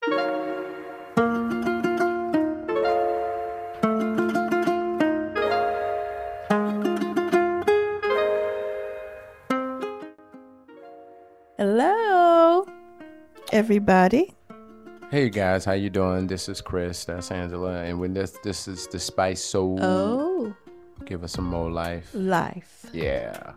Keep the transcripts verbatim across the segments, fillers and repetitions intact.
Hello, everybody. Hey guys, how you doing? This is Chris. That's Angela, and when this this is the Spice Soul. Oh, Give us some more life. life. Yeah.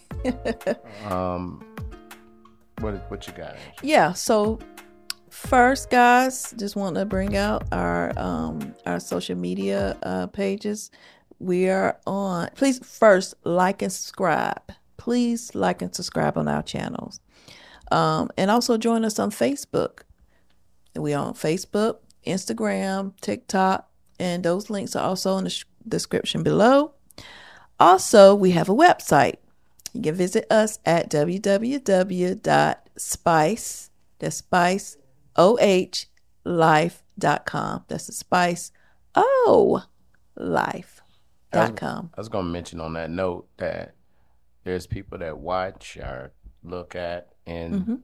um, what what you got? Angela? Yeah. So first, guys, just want to bring out our um our social media uh, pages. We are on. Please first like and subscribe. Please like and subscribe on our channels. Um, and also join us on Facebook. We're on Facebook, Instagram, TikTok, and those links are also in the sh- description below. Also, we have a website. You can visit us at w w w dot spice, that's spice, O H, life dot com. That's the spice, O, life dot com. I was going to mention on that note that there's people that watch or look at, and mm-hmm.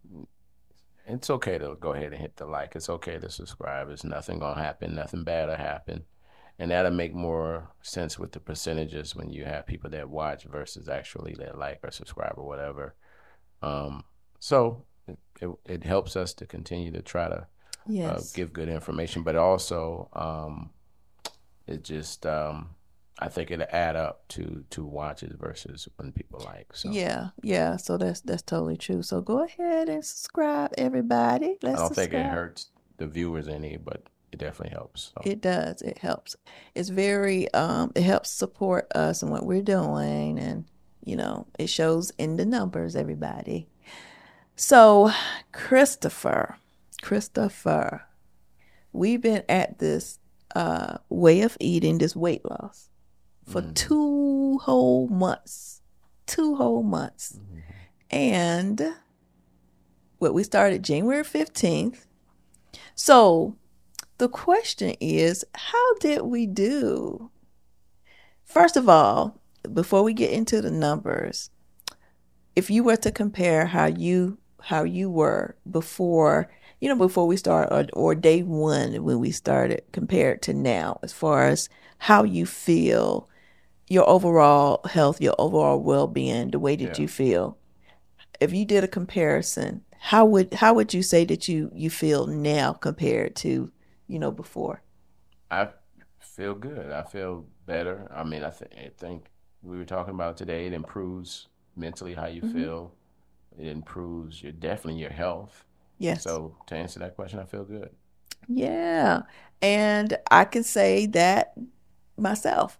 It's okay to go ahead and hit the like. It's okay to subscribe. It's nothing going to happen. Nothing bad will happen. And that'll make more sense with the percentages when you have people that watch versus actually that like or subscribe or whatever. Um, so it, it, it helps us to continue to try to yes. uh, give good information. But also um, it just... Um, I think it'll add up to to watches versus when people like. So yeah, yeah. So that's that's totally true. So go ahead and subscribe, everybody. Let's I don't subscribe. think it hurts the viewers any, but it definitely helps. So. It does. It helps. It's very. Um, it helps support us and what we're doing, and you know, it shows in the numbers. Everybody. So, Christopher, Christopher, we've been at this uh, way of eating, this weight loss. For mm-hmm. two whole months, two whole months. Mm-hmm. And what we started January fifteenth. So the question is, how did we do? First of all, before we get into the numbers, if you were to compare how you how you were before, you know, before we started, or, or day one when we started, compared to now, as far as how you feel, your overall health, your overall well-being, the way that yeah. you feel. If you did a comparison, how would how would you say that you, you feel now compared to, you know, before? I feel good. I feel better. I mean, I, th- I think we were talking about today, it improves mentally how you mm-hmm. feel. It improves your definitely your health. Yes. So to answer that question, I feel good. Yeah. And I can say that myself.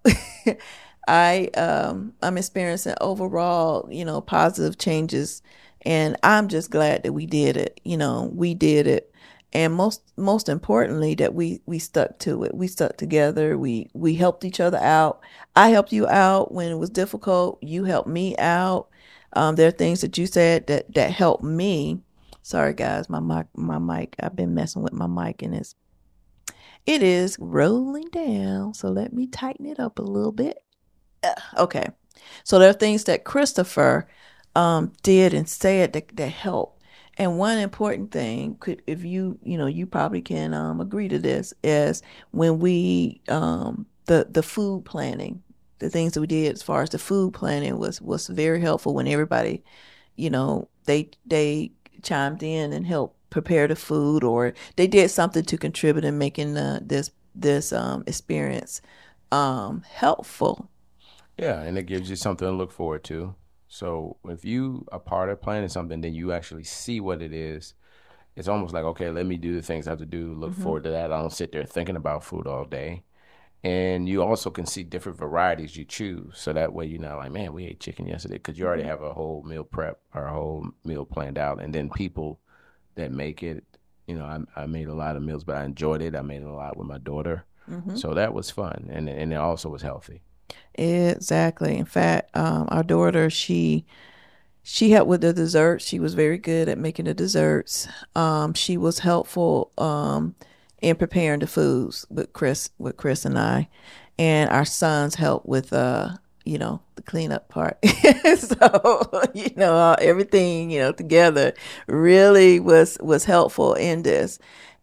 I um I'm experiencing overall, you know, positive changes, and I'm just glad that we did it. You know, we did it, and most most importantly that we we stuck to it. We stuck together. We we helped each other out. I helped you out when it was difficult. You helped me out. Um, there are things that you said that that helped me. Sorry guys, my mic my mic. I've been messing with my mic, and it's it is rolling down. So let me tighten it up a little bit. Okay, so there are things that Christopher um, did and said that, that helped. And one important thing, could, if you, you know, you probably can um, agree to this, is when we, um, the, the food planning, the things that we did as far as the food planning was, was very helpful when everybody, you know, they, they chimed in and helped prepare the food, or they did something to contribute in making uh, this, this um, experience um, helpful. Yeah, and it gives you something to look forward to. So if you are part of planning something, then you actually see what it is. It's almost like, okay, let me do the things I have to do, look mm-hmm. forward to that. I don't sit there thinking about food all day. And you also can see different varieties you choose. So that way you're not like, man, we ate chicken yesterday, because you already have a whole meal prep or a whole meal planned out. And then people that make it, you know, I, I made a lot of meals, but I enjoyed it. I made it a lot with my daughter. Mm-hmm. So that was fun. And, and it also was healthy. Exactly. In fact, um, our daughter, she she helped with the desserts. She was very good at making the desserts. Um, she was helpful um, in preparing the foods with Chris, with Chris and I, and our sons helped with, uh, you know, the cleanup part. So, you know, everything, you know, together really was was helpful in this.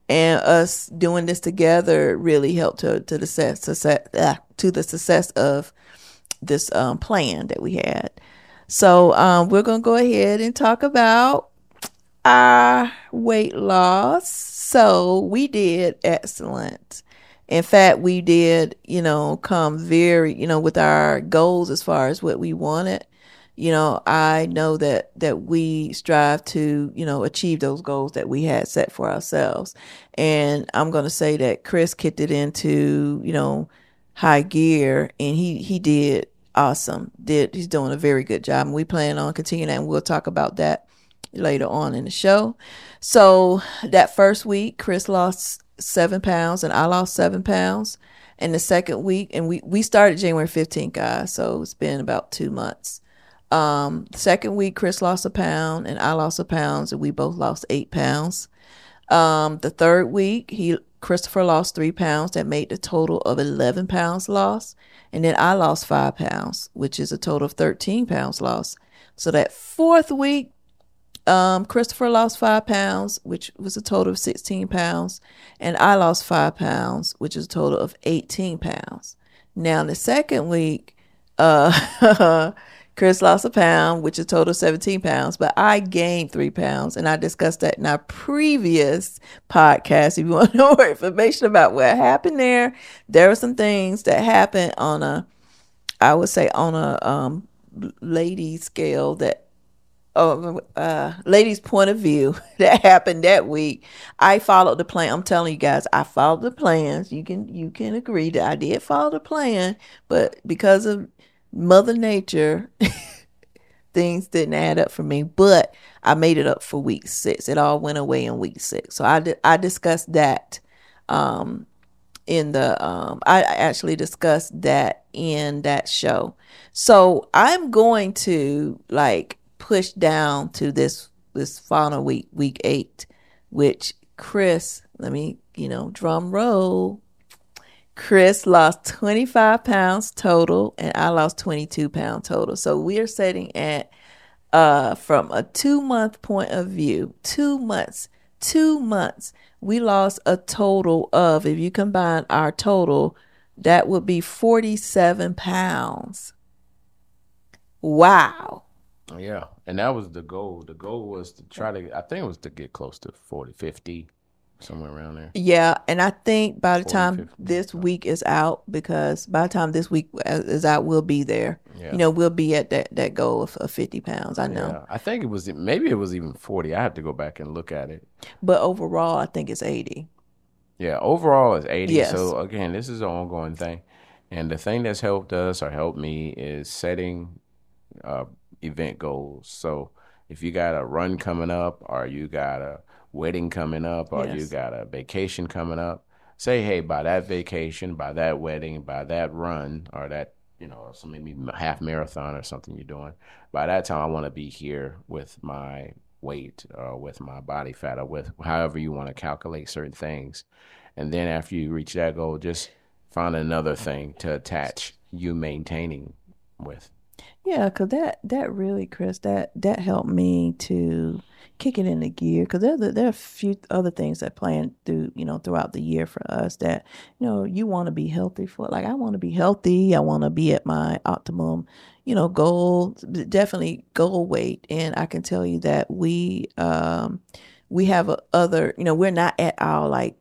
and us doing this together really helped to to the success, success uh, to the success of this um, plan that we had. So um, we're gonna go ahead and talk about our weight loss. So we did excellent. In fact, we did, you know, come very, you know, with our goals as far as what we wanted. You know, I know that that we strive to, you know, achieve those goals that we had set for ourselves. And I'm going to say that Chris kicked it into, you know, high gear, and he he did awesome. Did he's doing a very good job, and we plan on continuing that, and we'll talk about that later on in the show. So that first week, Chris lost seven pounds and I lost seven pounds. And the second week, and we, we started January fifteenth, guys, so it's been about two months. Um, second week, Chris lost a pound and I lost a pound, and we both lost eight pounds. Um, the third week, he Christopher lost three pounds. That made the total of eleven pounds lost. And then I lost five pounds, which is a total of thirteen pounds lost. So that fourth week, Um, Christopher lost five pounds, which was a total of sixteen pounds, and I lost five pounds, which is a total of eighteen pounds. Now, in the second week, uh, Chris lost a pound, which is a total of seventeen pounds, but I gained three pounds, and I discussed that in our previous podcast. If you want to know more information about what happened there, there were some things that happened on a, I would say, on a um, lady scale that Oh, uh, ladies' point of view that happened that week. I followed the plan. I'm telling you guys, I followed the plans. You can you can agree that I did follow the plan, but because of Mother Nature, things didn't add up for me. But I made it up for week six. It all went away in week six. So I did, I discussed that um, in the um, I actually discussed that in that show. So I'm going to like. push down to this this final week, week eight, which Chris, let me, you know, drum roll. Chris lost twenty-five pounds total, and I lost twenty-two pounds total. So we are sitting at, uh, from a two month point of view, two months, two months, we lost a total of, if you combine our total, that would be forty-seven pounds. Wow. Yeah, and that was the goal. The goal was to try to, I think it was to get close to forty, fifty, somewhere around there. Yeah, and I think by the forty, time fifty, this so. week is out, because by the time this week is out, we'll be there. Yeah. You know, we'll be at that, that goal of, of fifty pounds. I know. Yeah, I think it was, maybe it was even forty. I have to go back and look at it. But overall, I think it's eighty. Yeah, overall it's eighty. Yes. So again, this is an ongoing thing. And the thing that's helped us or helped me is setting uh, event goals. So if you got a run coming up, or you got a wedding coming up, or yes. you got a vacation coming up, say, hey, by that vacation, by that wedding, by that run, or that, you know, so maybe half marathon or something you're doing, by that time I want to be here with my weight or with my body fat, or with however you want to calculate certain things. And then after you reach that goal, just find another thing to attach you maintaining with. Yeah, because that, that really, Chris, that, that helped me to kick it into gear, because there, there are a few other things that plan through, you know, throughout the year for us that, you know, you want to be healthy for. Like, I want to be healthy. I want to be at my optimum, you know, goal, definitely goal weight. And I can tell you that we, um, we have a other, you know, we're not at our, like,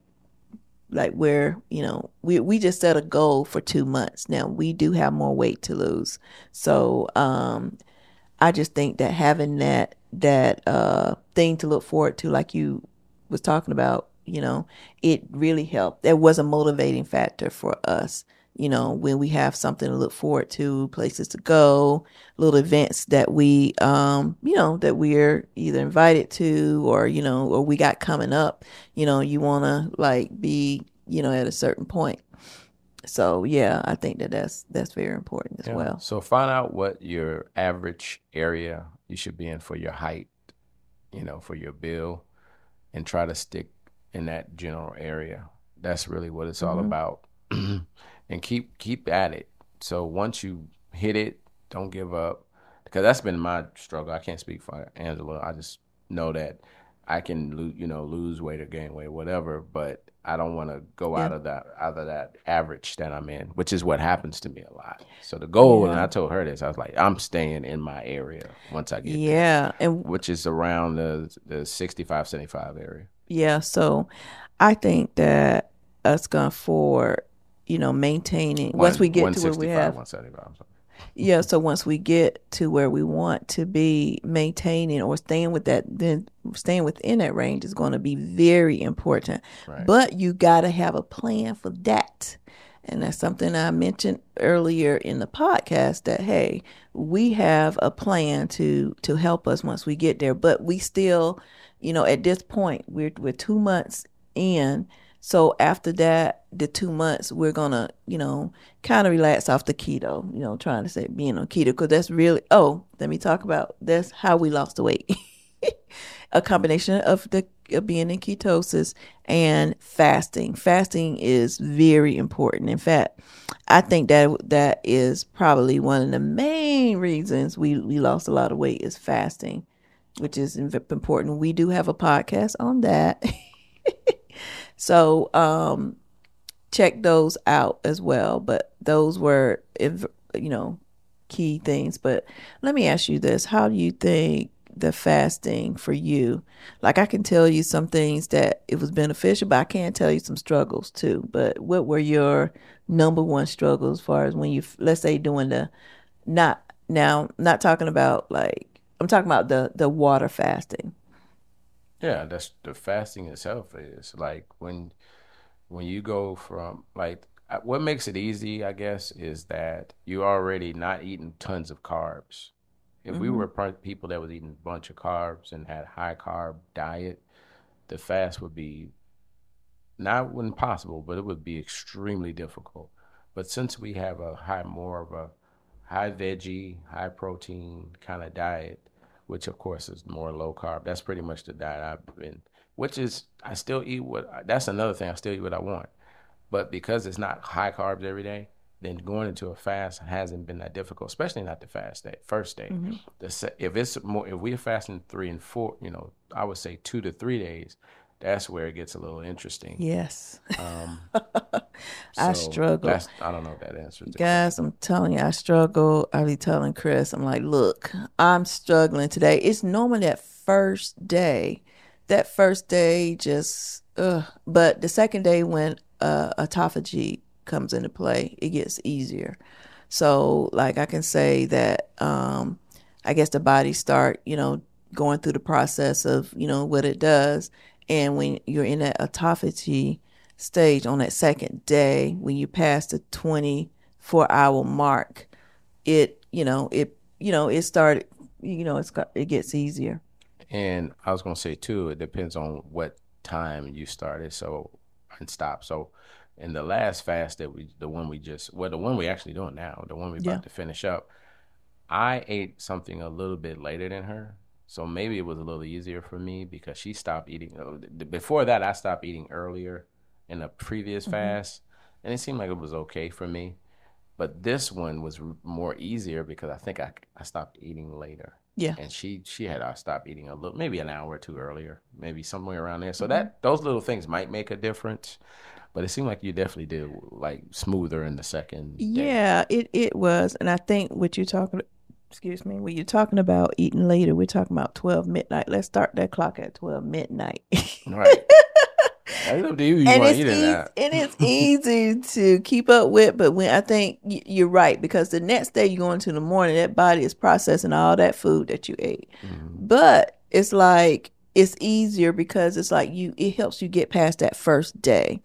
like where, you know, we, we just set a goal for two months. Now we do have more weight to lose. So, um, I just think that having that, that, uh, thing to look forward to, like you was talking about, you know, it really helped. There was a motivating factor for us, you know, when we have something to look forward to, places to go, little events that we, um, you know, that we're either invited to, or, you know, or we got coming up, you know, you want to like be, you know, at a certain point. So, yeah, I think that that's, that's very important as yeah. well. So find out what your average area you should be in for your height, you know, for your build, and try to stick in that general area. That's really what it's mm-hmm. all about. And keep keep at it. So once you hit it, don't give up, because that's been my struggle. I can't speak for Angela. I just know that I can lose, you know, lose weight or gain weight, whatever, but I don't want to go Yeah. out of that out of that average that I'm in, which is what happens to me a lot. So the goal, and Yeah. I told her this, I was like, I'm staying in my area once I get there, Yeah. And which is around the the sixty-five, seventy-five area. yeah, so I think that us going forward, you know, maintaining once One we get one to where sixty we five, have, one seventy five. yeah, so once we get to where we want to be, maintaining or staying with that, then staying within that range is going to be very important. Right. But you got to have a plan for that. And that's something I mentioned earlier in the podcast that, hey, we have a plan to to help us once we get there. But we still, you know, at this point, we're we're two months in. So after that, the two months, we're going to, you know, kind of relax off the keto, you know, trying to say being on keto, because that's really, oh, let me talk about, that's how we lost the weight. A combination of the of being in ketosis and fasting. Fasting is very important. In fact, I think that that is probably one of the main reasons we, we lost a lot of weight is fasting, which is important. We do have a podcast on that. So um, check those out as well. But those were, you know, key things. But let me ask you this. How do you think the fasting for you? Like, I can tell you some things that it was beneficial, but I can't tell you some struggles too. But what were your number one struggles as far as when you, let's say, doing the, not, now, not talking about like, I'm talking about the, the water fasting. Yeah, that's the fasting itself is like when when you go from like uh, what makes it easy, I guess, is that you're already not eating tons of carbs. If we were pro- people that was eating a bunch of carbs and had high carb diet, the fast would be not impossible, but it would be extremely difficult. But since we have a high, more of a high veggie, high protein kind of diet, which of course is more low carb, that's pretty much the diet I've been, which is, I still eat what, that's another thing, I still eat what I want. But because it's not high carbs every day, then going into a fast hasn't been that difficult, especially not the fast day, first day. Mm-hmm. The se- if it's more, if we're fasting three and four, you know, I would say two to three days, that's where it gets a little interesting. Yes. Um, I so struggle. That's, I don't know if that answers the Guys, question. I'm telling you, I struggle. I be telling Chris, I'm like, look, I'm struggling today. It's normally that first day. That first day just, ugh. But the second day when uh, autophagy comes into play, it gets easier. So, like, I can say that um, I guess the body start, you know, going through the process of, you know, what it does. And when you're in that autophagy stage on that second day, when you pass the twenty-four hour mark, it, you know, it, you know, it started, you know, it's got, it gets easier. And I was going to say too, it depends on what time you started. So, and stop. So in the last fast that we, the one we just, well, the one we actually doing now, the one we about Yeah. to finish up, I ate something a little bit later than her. So maybe it was a little easier for me because she stopped eating. Before that, I stopped eating earlier in the previous mm-hmm. fast, and it seemed like it was okay for me. But this one was more easier because I think I, I stopped eating later. Yeah. And she she had I stopped eating a little, maybe an hour or two earlier, maybe somewhere around there. So mm-hmm. that those little things might make a difference. But it seemed like you definitely did like smoother in the second day. Yeah, it, it was. And I think what you're talking excuse me, when you're talking about eating later, we're talking about twelve midnight. Let's start that clock at twelve midnight. Right. That's up to you. You and want it's to eat easy, that. And it's easy to keep up with, but when I think you're right, because the next day you go into the morning, that body is processing all that food that you ate. Mm-hmm. But it's like, it's easier because it's like you, it helps you get past that first day.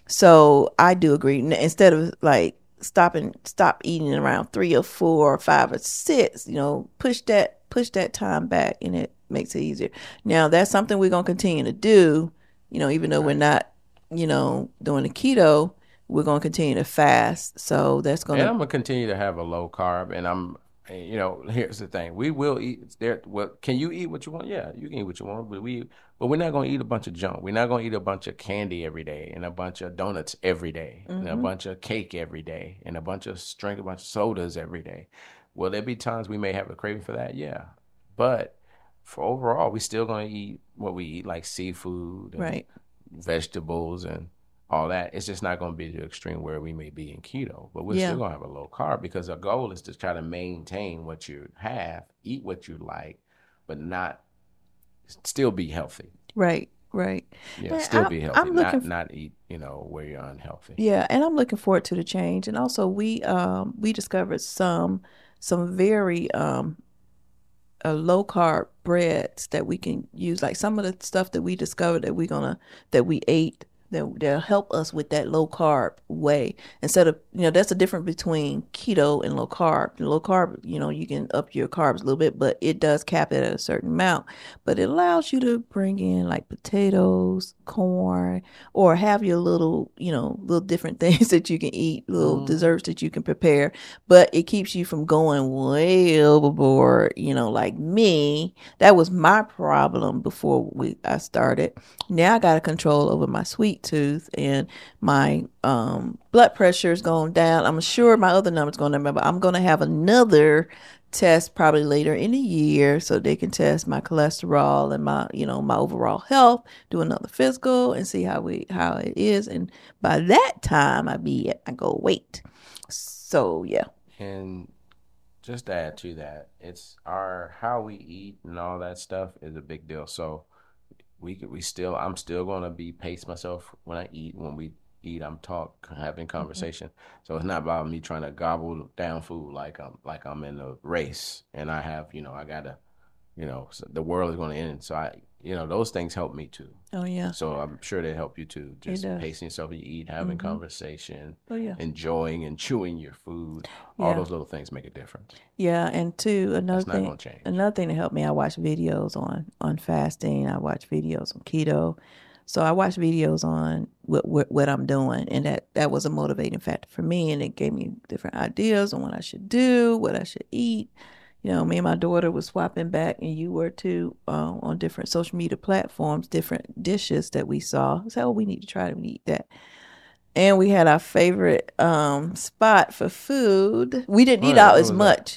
So I do agree. Instead of like, stopping stop eating around three or four or five or six, you know, push that push that time back, and it makes it easier. Now that's something we're going to continue to do, you know, even though right. we're not, you know, doing the keto, we're going to continue to fast. So that's going to, and I'm going to continue to have a low carb. And I'm, you know, here's the thing, we will eat there. Well, can you eat what you want? Yeah, you can eat what you want, but we but we're not going to eat a bunch of junk. We're not going to eat a bunch of candy every day, and a bunch of donuts every day, mm-hmm. and a bunch of cake every day, and a bunch of drink a bunch of sodas every day. Will there be times we may have a craving for that? Yeah, but for overall, we still gonna eat what we eat, like seafood and Right. vegetables and all that. It's just not gonna be to the extreme where we may be in keto, but we're Yeah. still gonna have a low carb because our goal is to try to maintain what you have, eat what you like, but not still be healthy. Right. Right. Yeah, And still I, be healthy, I'm looking. not not eat, you know, where you're unhealthy. Yeah, and I'm looking forward to the change. And also, we um we discovered some some very um uh, low carb breads that we can use. Like some of the stuff that we discovered that we're gonna that we ate that they'll help us with that low carb way. Instead of, you know, that's the difference between keto and low carb. Low carb, you know, you can up your carbs a little bit, but it does cap it at a certain amount. But it allows you to bring in like potatoes, corn, or have your little, you know, little different things that you can eat, little Mm. desserts that you can prepare. But it keeps you from going way overboard, you know, like me. That was my problem before we I started. Now I got a control over my sweet tooth, and my um, blood pressure is going down. I'm sure my other number's going down, but I'm going to have another test probably later in the year so they can test my cholesterol and my, you know, my overall health, do another physical and see how we how it is. And by that time I be at my goal weight. So yeah. And just to add to that, it's our how we eat and all that stuff is a big deal. So we we still I'm still gonna be pace myself when I eat. When we eat, I'm talk having conversation. Mm-hmm. So it's not about me trying to gobble down food like I'm like I'm in a race and I have, you know, I gotta, you know, so the world is gonna end. So I, you know, those things help me too. Oh yeah. So I'm sure they help you too. Just pacing yourself when you eat, having mm-hmm. conversation, oh, yeah. enjoying and chewing your food. All yeah. those little things make a difference. Yeah, and two, another That's thing, not gonna change. another thing to help me, I watch videos on on fasting. I watch videos on keto. So I watch videos on what, what what I'm doing, and that that was a motivating factor for me, and it gave me different ideas on what I should do, what I should eat. You know, me and my daughter was swapping back, and you were too, uh, on different social media platforms, different dishes that we saw. I said, oh, we need to try it, we need that. And we had our favorite um, spot for food. We didn't eat out as much.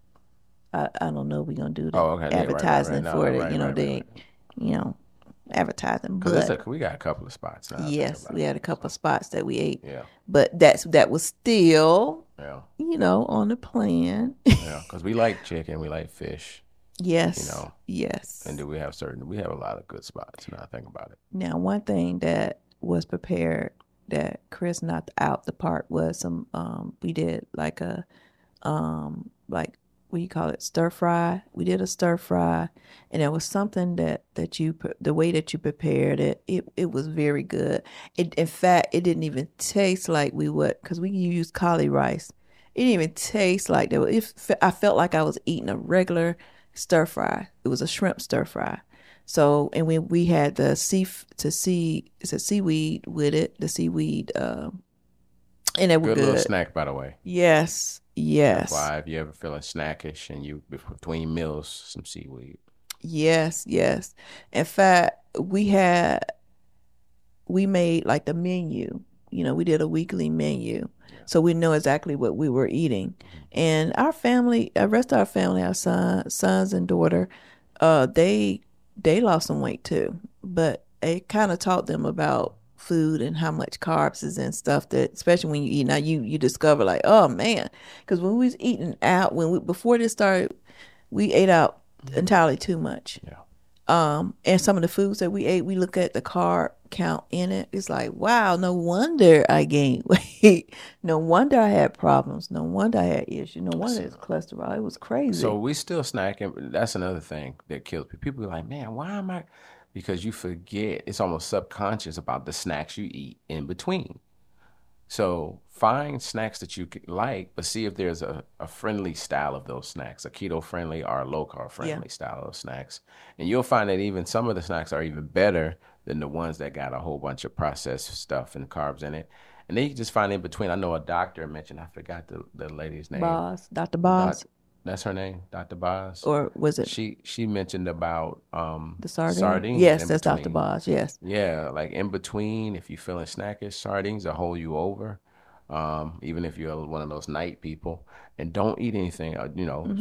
I, I don't know if we're going to do the oh, okay. advertising yeah, right, right, right. for no, it. Right, you know, right, they, right, right. you know, advertising. Because we got a couple of spots now. Yes, we had a couple of spots that we ate. Yeah. But that's that was still, yeah. you know, on the plan. yeah, because we like chicken, we like fish. Yes. You know. Yes. And do we have certain? We have a lot of good spots. Now I think about it. Now, one thing that was prepared that Chris knocked out the park was some. Um, we did like a, um, like what do you call it, stir fry. We did a stir fry, and it was something that that you the way that you prepared it. It it was very good. It in fact it didn't even taste like we would because we used cauli rice. It didn't even taste like that. It, I felt like I was eating a regular stir fry. It was a shrimp stir fry. So, and when we had the sea to sea, it's a seaweed with it, the seaweed, uh, and it was good. Good little snack, by the way. Yes, yes. That's why if you ever feeling snackish and you between meals, some seaweed. Yes, yes. In fact, we had we made like the menu. You know, we did a weekly menu. So we know exactly what we were eating. And our family, the rest of our family, our son, sons and daughter, uh, they they lost some weight too. But it kind of taught them about food and how much carbs is in stuff that, especially when you eat. Now you you discover like, oh man, because when we was eating out, when we before this started, we ate out entirely too much. Yeah. Um, and some of the foods that we ate, we look at the carb count in it. It's like, wow, no wonder I gained weight. No wonder I had problems. No wonder I had issues. No wonder it's cholesterol. It was crazy. So we still snacking. That's another thing that kills people. People are like, man, why am I? Because you forget. It's almost subconscious about the snacks you eat in between. So find snacks that you like, but see if there's a, a friendly style of those snacks, a keto friendly or a low carb friendly yeah. style of snacks. And you'll find that even some of the snacks are even better than the ones that got a whole bunch of processed stuff and carbs in it. And then you can just find in between. I know a doctor mentioned, I forgot the, the lady's name. Boz, Doctor Boz. Doc, that's her name, Doctor Boz. Or was it? She she mentioned about um, the sardine? sardines. Yes, that's Doctor Boz, yes. Yeah, like in between, if you're feeling snackish, sardines will hold you over. Um, even if you're one of those night people, and don't eat anything, uh, you know, mm-hmm.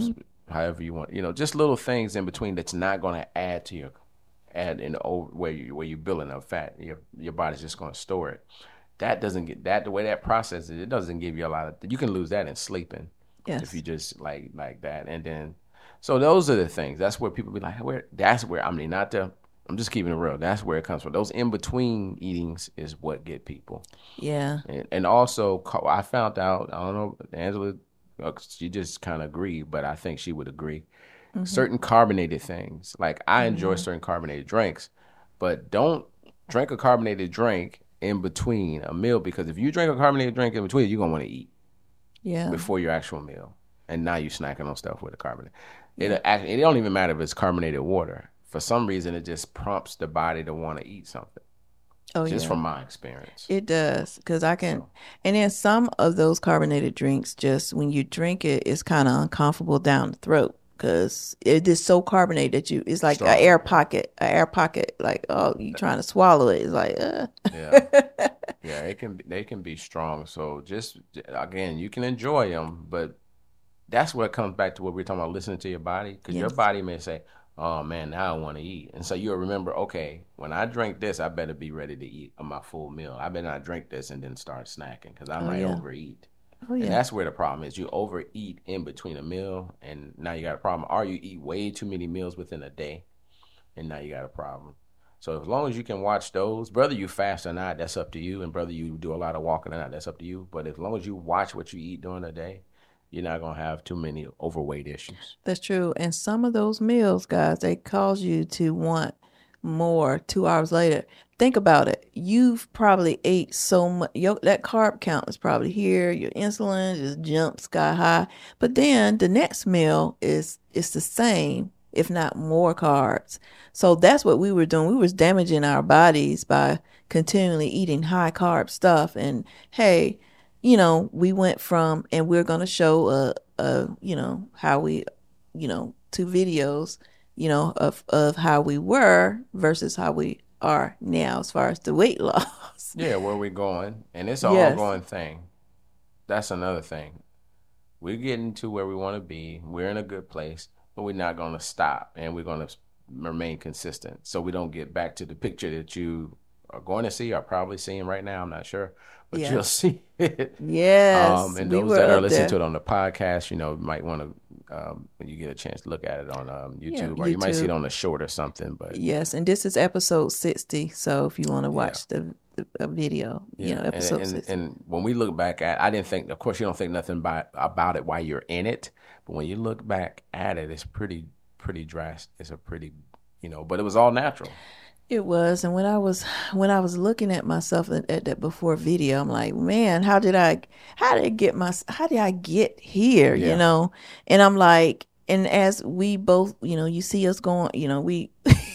however you want. You know, just little things in between that's not going to add to your add in the over where you where you're building up fat. Your your body's just going to store it. That doesn't get that the way that process is. It doesn't give you a lot of. You can lose that in sleeping. Yes. If you just like like that, and then so those are the things. That's where people be like, where? That's where I mean, not the. I'm just keeping it real. That's where it comes from. Those in between eatings is what get people. Yeah. And, and also, I found out. I don't know, Angela. She just kind of agreed, but I think she would agree. Mm-hmm. Certain carbonated things, like I enjoy mm-hmm. certain carbonated drinks, but don't drink a carbonated drink in between a meal, because if you drink a carbonated drink in between, you're gonna want to eat. Yeah. Before your actual meal, and now you're snacking on stuff with a carbonate. Yeah. It it don't even matter if it's carbonated water. For some reason, it just prompts the body to want to eat something. Oh, just yeah. from my experience. It does, because I can, so. And then some of those carbonated drinks, just when you drink it, it's kind of uncomfortable down the throat, because it is so carbonated that you, it's like an air pocket, an air pocket, like, oh, you trying to swallow it. It's like, uh. Yeah. Yeah, it can be, they can be strong. So just, again, you can enjoy them, but that's what comes back to what we're talking about, listening to your body, because yes. your body may say, oh man, now I want to eat. And so you'll remember, okay, when I drink this, I better be ready to eat on my full meal. I better not drink this and then start snacking, because I oh, might yeah. overeat. Oh, yeah. And that's where the problem is. You overeat in between a meal, and now you got a problem. Or you eat way too many meals within a day, and now you got a problem. So as long as you can watch those, whether you fast or not, that's up to you. And whether you do a lot of walking or not, that's up to you. But as long as you watch what you eat during the day, you're not going to have too many overweight issues. That's true. And some of those meals, guys, they cause you to want more two hours later. Think about it. You've probably ate so much. Your, that carb count is probably here. Your insulin just jumped sky high. But then the next meal is it's the same, if not more carbs. So that's what we were doing. We was damaging our bodies by continually eating high carb stuff. And hey, you know, we went from, and we're going to show, a, a, you know, how we, you know, two videos, you know, of, of how we were versus how we are now as far as the weight loss. Yeah, where we're going. And it's an yes. ongoing thing. That's another thing. We're getting to where we want to be. We're in a good place, but we're not going to stop, and we're going to remain consistent so we don't get back to the picture that you are going to see or probably seeing right now. I'm not sure. But yeah. you'll see it. Yes. Um, and those we that are listening there. to it on the podcast, you know, might want to, um, when you get a chance, to look at it on um, YouTube, yeah, or YouTube. You might see it on the short or something. But yes, and this is episode sixty. So if you want to watch yeah. the, the video, yeah. you know, episode and, and, sixty. And when we look back at, I didn't think, of course, you don't think nothing about about it while you're in it, but when you look back at it, it's pretty, pretty drastic. It's a pretty, you know, but it was all natural. It was, and when I was when I was looking at myself at, at that before video, I'm like, man, how did I, how did I get my, how did I get here? Yeah. You know, and I'm like, and as we both, you know, you see us going, you know, we,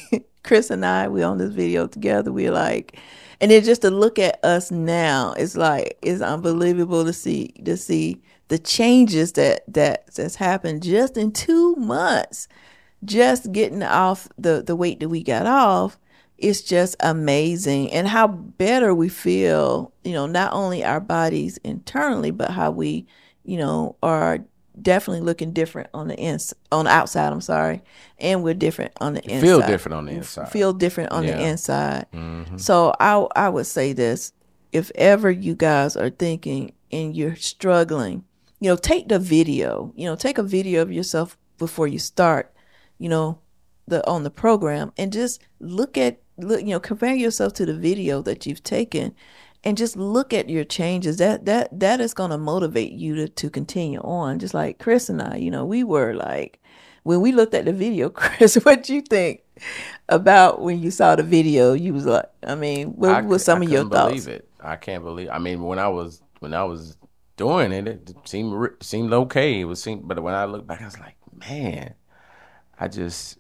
Chris and I, we on this video together. We're like, and then just to look at us now, it's like it's unbelievable to see to see the changes that that that's happened just in two months, just getting off the the weight that we got off. It's just amazing, and how better we feel, you know, not only our bodies internally, but how we, you know, are definitely looking different on the ins on the outside. I'm sorry, and we're different on the inside. Feel different on the inside. Feel different on yeah. the inside. Mm-hmm. So I I would say this: if ever you guys are thinking and you're struggling, you know, take the video. You know, take a video of yourself before you start. You know, the on the program, and just look at. Look, you know, compare yourself to the video that you've taken, and just look at your changes. That that that is going to motivate you to, to continue on. Just like Chris and I, you know, we were like, when we looked at the video, Chris, what you think about when you saw the video? You was like, I mean, what were some I of your thoughts? Believe it. I can't believe. I mean, when I was when I was doing it, it seemed seemed okay. It was seemed, but when I look back, I was like, man, I just.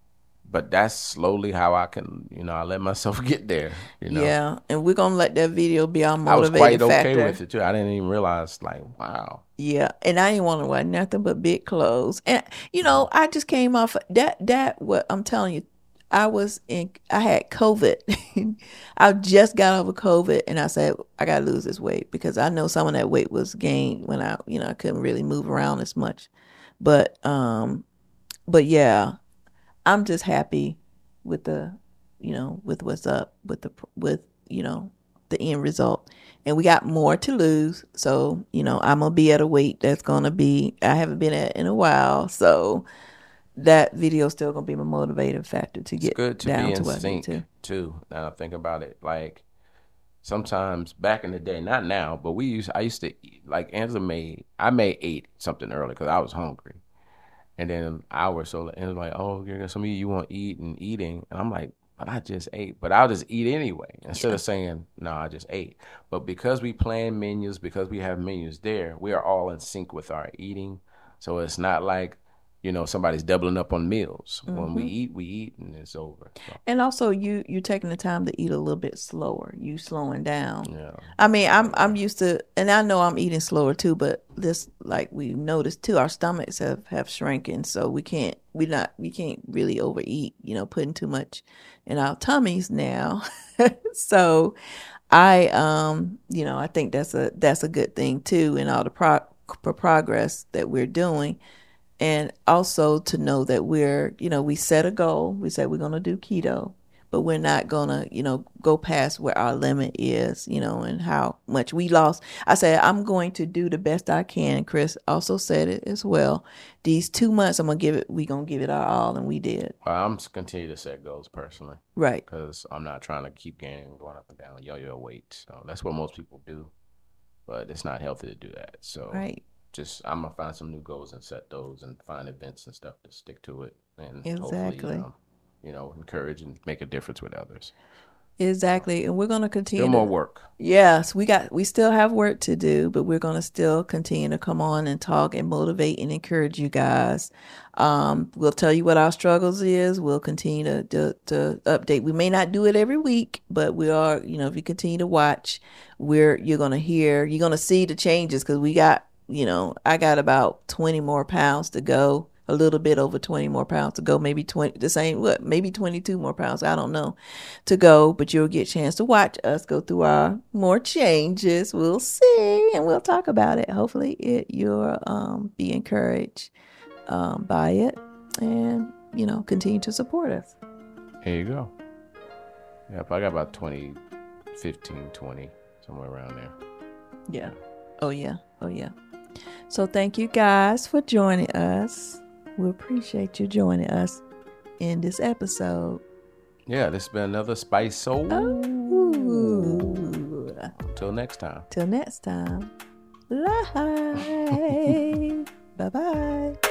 But that's slowly how I can, you know, I let myself get there, you know. Yeah, and we're going to let that video be our motivating factor. I was quite okay with it, too. I didn't even realize, like, wow. Yeah, and I didn't want to wear nothing but big clothes. And, you know, I just came off, that, that what I'm telling you, I was in, I had COVID. I just got over COVID, and I said, I got to lose this weight, because I know some of that weight was gained when I, you know, I couldn't really move around as much. But um, but yeah, I'm just happy with the, you know, with what's up with the with you know the end result. And we got more to lose, so you know I'm gonna be at a weight that's gonna be I haven't been at in a while, so that video is still gonna be my motivating factor to It's get good to down be to in what I need sync to. too. Now I think about it, like sometimes back in the day, not now, but we used. I used to eat, like Angela made. I may ate something early because I was hungry, and then an hour or so, and it was like, oh, you're gonna some of you you want to eat and eating, and I'm like, but I just ate, but I'll just eat anyway instead Yeah. of saying no, I just ate. But because we plan menus, because we have menus there, we are all in sync with our eating, so it's not like, you know, somebody's doubling up on meals. When we eat, we eat, and it's over. So, And also, you you taking the time to eat a little bit slower. You slowing down. yeah. I mean, I'm I'm used to, and I know I'm eating slower too. But this, like we noticed too, our stomachs have have shrinking, so we can't we not we can't really overeat. You know, putting too much in our tummies now. So, I um you know I think that's a that's a good thing too, in all the pro- pro- progress that we're doing. And also to know that we're, you know, we set a goal. We say we're going to do keto, but we're not going to, you know, go past where our limit is, you know, and how much we lost. I said, I'm going to do the best I can. Chris also said it as well. These two months, I'm going to give it, we're going to give it our all. And we did. Well, I'm just continue to set goals personally. Right. Because I'm not trying to keep gaining, going up and down, yo-yo weight. So that's what most people do, but it's not healthy to do that. So Right. just I'm gonna find some new goals and set those and find events and stuff to stick to it, and Exactly. hopefully, um, you know, encourage and make a difference with others. Exactly. And we're going to continue. Still more to- work. Yes, we got we still have work to do, but we're going to still continue to come on and talk and motivate and encourage you guys. Um, we'll tell you what our struggles is. We'll continue to, to to update. We may not do it every week, but we are, you know, if you continue to watch, we're you're going to hear, you're going to see the changes, because we got, you know, I got about twenty more pounds to go. A little bit over twenty more pounds to go, maybe twenty, the same, what, maybe twenty-two more pounds, I don't know, to go, but you'll get a chance to watch us go through our more changes. We'll see, and we'll talk about it. Hopefully it, you'll um, be encouraged um, by it, and, you know, continue to support us. Here you go. Yep, I got about twenty, fifteen, twenty, somewhere around there. Yeah. Oh, yeah. Oh, yeah. So thank you guys for joining us. We appreciate you joining us in this episode. Yeah, this has been another Spice Soul. Ooh. Until next time. Till next time. Bye. Bye-bye.